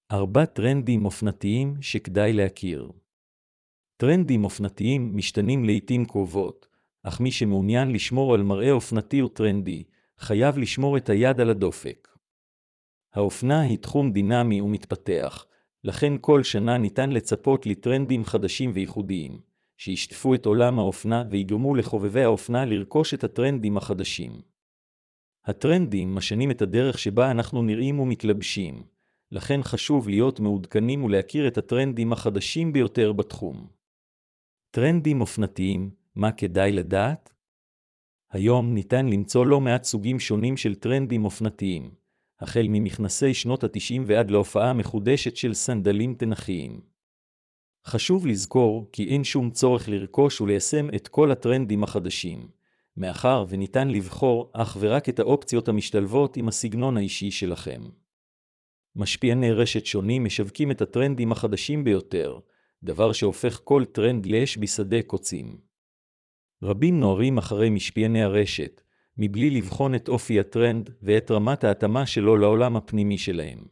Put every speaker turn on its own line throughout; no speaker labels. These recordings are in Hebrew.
4 טרנדים אופנתיים שכדאי להכיר. טרנדים אופנתיים משתנים לעתים קרובות, אך מי שמעוניין לשמור על מראה אופנתי וטרנדי, חייב לשמור את היד על הדופק. האופנה היא תחום דינמי ומתפתח, לכן כל שנה ניתן לצפות לטרנדים חדשים וייחודיים, שישטפו את עולם האופנה ויגרמו לחובבי האופנה לרכוש את הטרנדים החדשים. הטרנדים משנים את הדרך שבה אנחנו נראים ומתלבשים, לכן חשוב להיות מעודכנים ולהכיר את הטרנדים החדשים ביותר בתחום. טרנדים אופנתיים, מה כדאי לדעת? היום ניתן למצוא לא מעט סוגים שונים של טרנדים אופנתיים, החל ממכנסי שנות ה-90 ועד להופעה מחודשת של סנדלים תנכיים. חשוב לזכור כי אין שום צורך לרכוש וליישם את כל הטרנדים החדשים, מאחר וניתן לבחור אך ורק את האופציות המשתלבות עם הסגנון האישי שלכם. משפיעני רשת שונים משווקים את הטרנדים החדשים ביותר, דבר שהופך כל טרנד לאש בשדה קוצים. רבים נוערים אחרי משפיעני הרשת, מבלי לבחון את אופי הטרנד ואת רמת ההתאמה שלו לעולם הפנימי שלהם.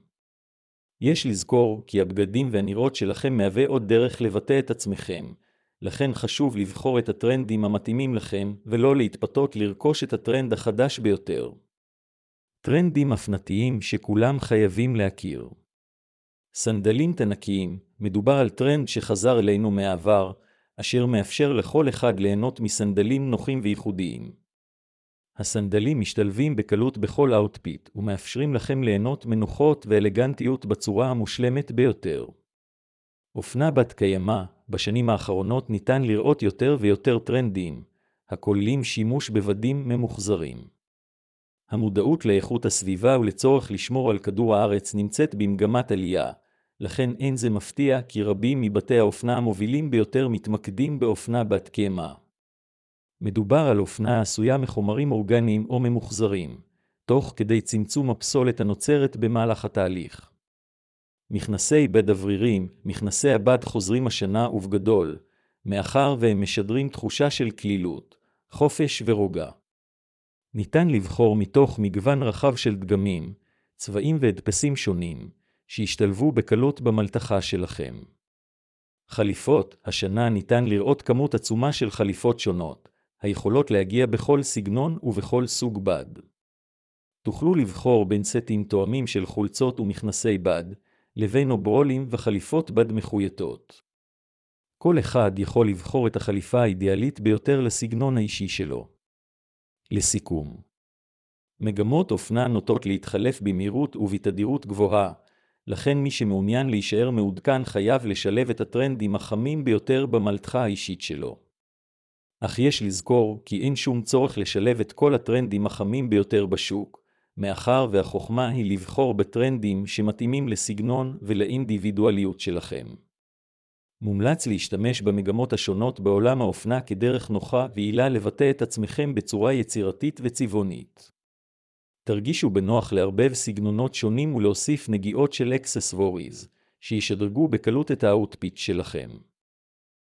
יש לזכור כי הבגדים והנראות שלכם מהווה עוד דרך לבטא את עצמכם, לכן חשוב לבחור את הטרנדים המתאימים לכם ולא להתפתות לרכוש את הטרנד החדש ביותר. טרנדים אופנתיים שכולם חייבים להכיר. סנדלים תנכיים, מדובר על טרנד שחזר אלינו מהעבר, אשר מאפשר לכל אחד ליהנות מסנדלים נוחים וייחודיים. הסנדלים משתלבים בקלות בכל אאוטפיט ומאפשרים לכם ליהנות מנוחות ואלגנטיות בצורה המושלמת ביותר. אופנה בת קיימא, בשנים האחרונות ניתן לראות יותר ויותר טרנדים, הכוללים שימוש בבדים ממוחזרים. המודעות לאיכות הסביבה ולצורך לשמור על כדור הארץ נמצאת במגמת עלייה, לכן אין זה מפתיע כי רבים מבתי האופנה המובילים ביותר מתמקדים באופנה בת קיימא. מדובר על אופנה עשויה מחומרים אורגניים או ממוחזרים, תוך כדי צמצום הפסולת הנוצרת במהלך התהליך. מכנסי בד אווריריים, מכנסי הבד חוזרים השנה ובגדול, מאחר והם משדרים תחושה של כלילות, חופש ורוגע. ניתן לבחור מתוך מגוון רחב של דגמים, צבעים והדפסים שונים, שישתלבו בקלות במלתחה שלכם. חליפות, השנה ניתן לראות כמות עצומה של חליפות שונות, היכולות להגיע בכל סגנון ובכל סוג בד. תוכלו לבחור בין סטים תואמים של חולצות ומכנסי בד, לבין אוברולים וחליפות בד מחויטות. כל אחד יכול לבחור את החליפה האידיאלית ביותר לסגנון האישי שלו. לסיכום, מגמות אופנה נוטות להתחלף במהירות ובתדירות גבוהה, לכן מי שמעוניין להישאר מעודכן חייב לשלב את הטרנדים החמים ביותר במלתחה האישית שלו. אך יש לזכור כי אין שום צורך לשלב את כל הטרנדים החמים ביותר בשוק, מאחר והחוכמה היא לבחור בטרנדים שמתאימים לסגנון ולאינדיבידואליות שלכם. מומלץ להשתמש במגמות השונות בעולם האופנה כדרך נוחה ויעילה לבטא את עצמכם בצורה יצירתית וצבעונית. תרגישו בנוח לערבב סגנונות שונים ולהוסיף נגיעות של אקססווריז, שישדרגו בקלות את האוטפיט שלכם.